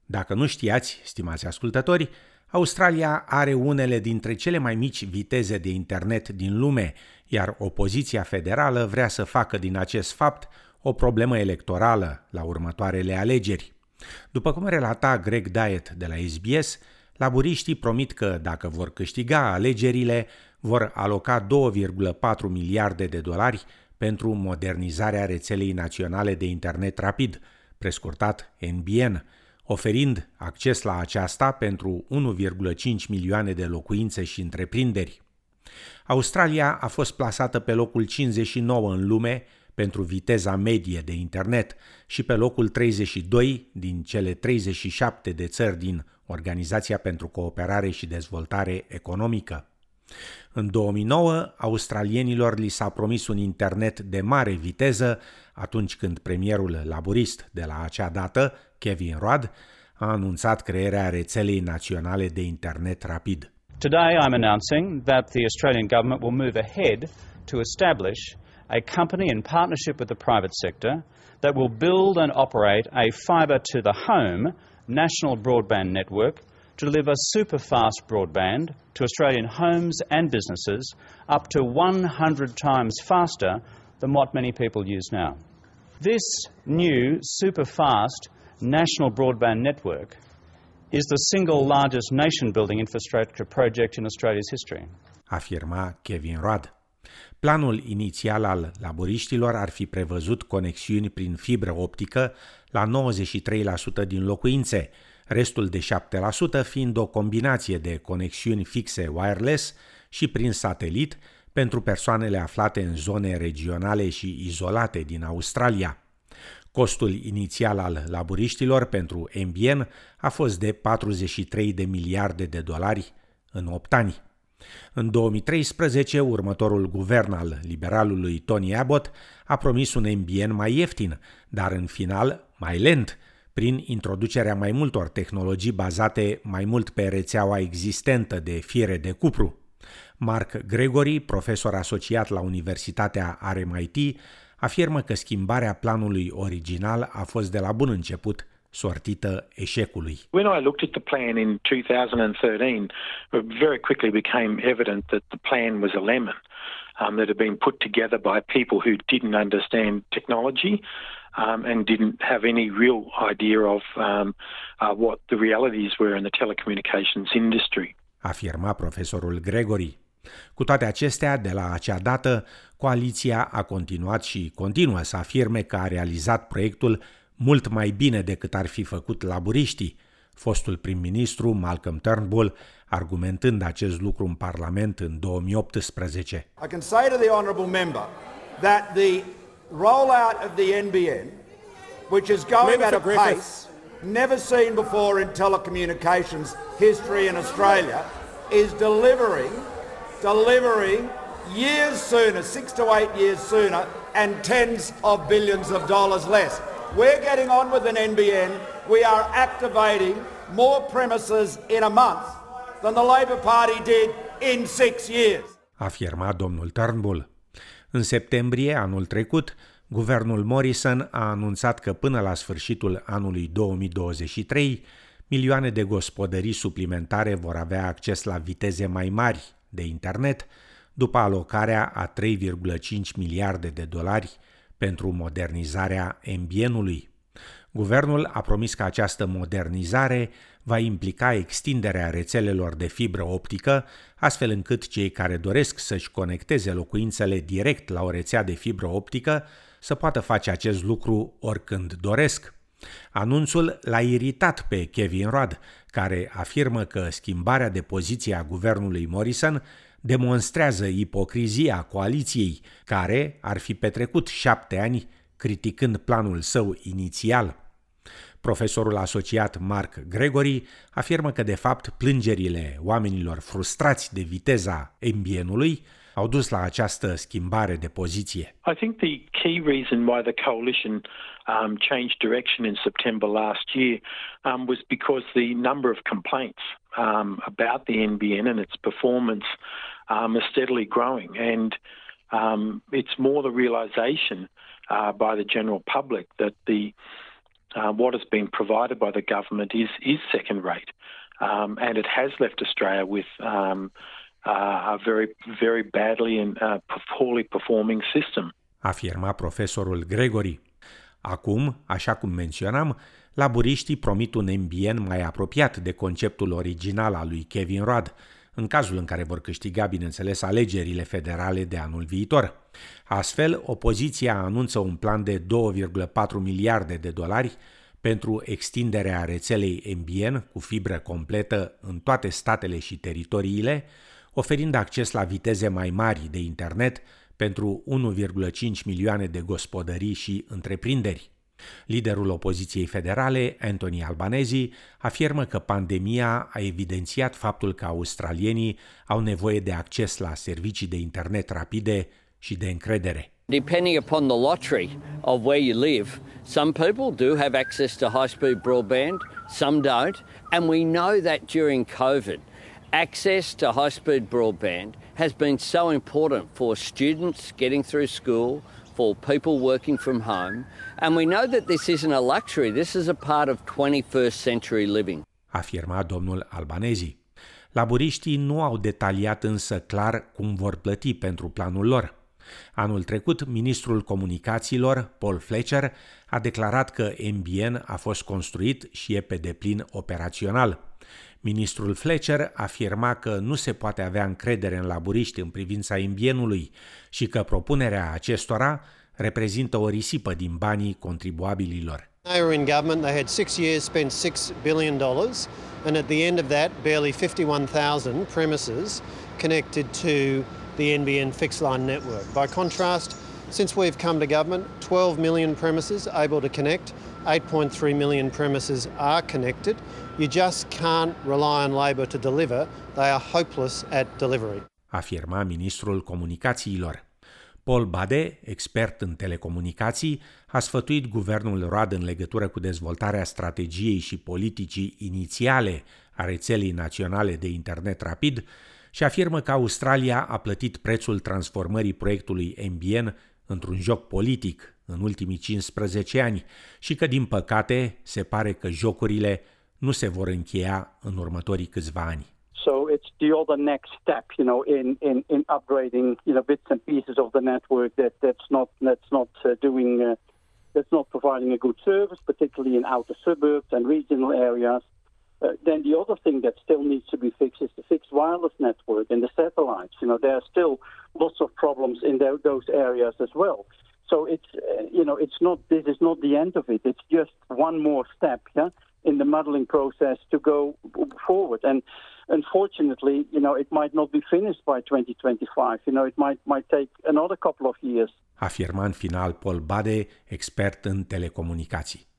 Dacă nu știați, stimați ascultători, Australia are unele dintre cele mai mici viteze de internet din lume, iar opoziția federală vrea să facă din acest fapt o problemă electorală la următoarele alegeri. După cum relata Greg Dyett de la SBS, laburiștii promit că dacă vor câștiga alegerile, vor aloca 2,4 miliarde de dolari pentru modernizarea rețelei naționale de internet rapid, prescurtat NBN, oferind acces la aceasta pentru 1,5 milioane de locuințe și întreprinderi. Australia a fost plasată pe locul 59 în lume pentru viteza medie de internet și pe locul 32 din cele 37 de țări din Organizația pentru Cooperare și Dezvoltare Economică. În 2009, australienilor li s-a promis un internet de mare viteză atunci când premierul laburist de la acea dată, Kevin Rudd, a anunțat crearea rețelei naționale de internet rapid. Today I'm announcing that the Australian government will move ahead to establish a company in partnership with the private sector that will build and operate a fibre to the home national broadband network to deliver super fast broadband to Australian homes and businesses up to 100 times faster than what many people use now. This new super fast national broadband network is the single largest nation-building infrastructure project in Australia's history, afirma Kevin Rudd. Planul inițial al laburiștilor ar fi prevăzut conexiuni prin fibră optică la 93% din locuințe, restul de 7% fiind o combinație de conexiuni fixe wireless și prin satelit pentru persoanele aflate în zone regionale și izolate din Australia. Costul inițial al laburiștilor pentru NBN a fost de 43 de miliarde de dolari în 8 ani. În 2013, următorul guvern al liberalului Tony Abbott a promis un NBN mai ieftin, dar în final mai lent, prin introducerea mai multor tehnologii bazate mai mult pe rețeaua existentă de fire de cupru. Mark Gregory, profesor asociat la Universitatea RMIT, afirmă că schimbarea planului original a fost de la bun început sortită eșecului. When I looked at the plan in 2013, it very quickly became evident that the plan was a lemon that had been put together by people who didn't understand technology and didn't have any real idea of what the realities were in the telecommunications industry. Afirma profesorul Gregory. Cu toate acestea, de la acea dată, coaliția a continuat și continuă să afirme că a realizat proiectul mult mai bine decât ar fi făcut laburiștii, fostul prim-ministru Malcolm Turnbull argumentând acest lucru în Parlament în 2018. I can say to the honourable member that the rollout of the NBN, which is going at a pace never seen before in telecommunications history in Australia, is delivering years sooner, 6 to 8 years sooner, and tens of billions of dollars less. We're getting on with an NBN. We are activating more premises in a month than the Labor Party did in 6 years. Afirma domnul Turnbull. În septembrie anul trecut, guvernul Morrison a anunțat că până la sfârșitul anului 2023, milioane de gospodării suplimentare vor avea acces la viteze mai mari de internet, după alocarea a 3,5 miliarde de dolari pentru modernizarea NBN-ului. Guvernul a promis că această modernizare va implica extinderea rețelelor de fibră optică, astfel încât cei care doresc să-și conecteze locuințele direct la o rețea de fibră optică să poată face acest lucru oricând doresc. Anunțul l-a iritat pe Kevin Rudd, care afirmă că schimbarea de poziție a guvernului Morrison demonstrează ipocrizia coaliției, care ar fi petrecut 7 ani criticând planul său inițial. Profesorul asociat Mark Gregory afirmă că, de fapt, plângerile oamenilor frustrați de viteza NBN-ului au dus la această schimbare de poziție. I think the key reason why the coalition changed direction in September last year was because the number of complaints about the NBN and its performance are steadily growing, and it's more the realization by the general public that the what has been provided by the government is second rate, and it has left Australia with a very, very badly and poorly performing system. Afirma profesorul Gregory. Acum, așa cum menționam, laburiștii promit un NBN mai apropiat de conceptul original al lui Kevin Rudd, în cazul în care vor câștiga, bineînțeles, alegerile federale de anul viitor. Astfel, opoziția anunță un plan de $2,4 miliarde pentru extinderea rețelei NBN cu fibră completă în toate statele și teritoriile, oferind acces la viteze mai mari de internet pentru 1,5 milioane de gospodării și întreprinderi. Liderul opoziției federale, Anthony Albanese, afirmă că pandemia a evidențiat faptul că australienii au nevoie de acces la servicii de internet rapide și de încredere. Depending upon the lottery of where you live, some people do have access to high-speed broadband, some don't, and we know that during COVID, access to high-speed broadband has been so important for students getting through school, for people working from home, and we know that this isn't a luxury, this is a part of 21st century living. Afirma domnul Albanese. Laburiștii nu au detaliat însă clar cum vor plăti pentru planul lor. Anul trecut, ministrul comunicațiilor, Paul Fletcher, a declarat că NBN a fost construit și e pe deplin operațional. Ministrul Fletcher afirma că nu se poate avea încredere în laburiști în privința NBN-ului și că propunerea acestora reprezintă o risipă din banii contribuabililor. They were in government, they had 6 years, spent $6 billion, and at the end of that, barely 51,000 premises connected to the NBN fixed line network. By contrast, since we've come to government, 12 million premises able to connect, 8.3 million premises are connected. You just can't rely on Labor to deliver. They are hopeless at delivery. Afirma ministrul comunicațiilor. Paul Bade, expert în telecomunicații, a sfătuit guvernul Rudd în legătură cu dezvoltarea strategiei și politicii inițiale a rețelei naționale de internet rapid și afirmă că Australia a plătit prețul transformării proiectului NBN într-un joc politic în ultimii 15 ani și că, din păcate, se pare că jocurile nu se vor încheia în următorii câțiva ani. So it's the other next step, in upgrading, bits and pieces of the network that's not providing a good service, particularly in outer suburbs and regional areas. Then the other thing that still needs to be fixed is the fixed wireless network and the satellites. There are still lots of problems in those areas as well. So this is not the end of it. It's just one more step, in the modeling process to go forward. And unfortunately, it might not be finished by 2025. It might take another couple of years. Afirma în final Paul Bade, expert în telecomunicații.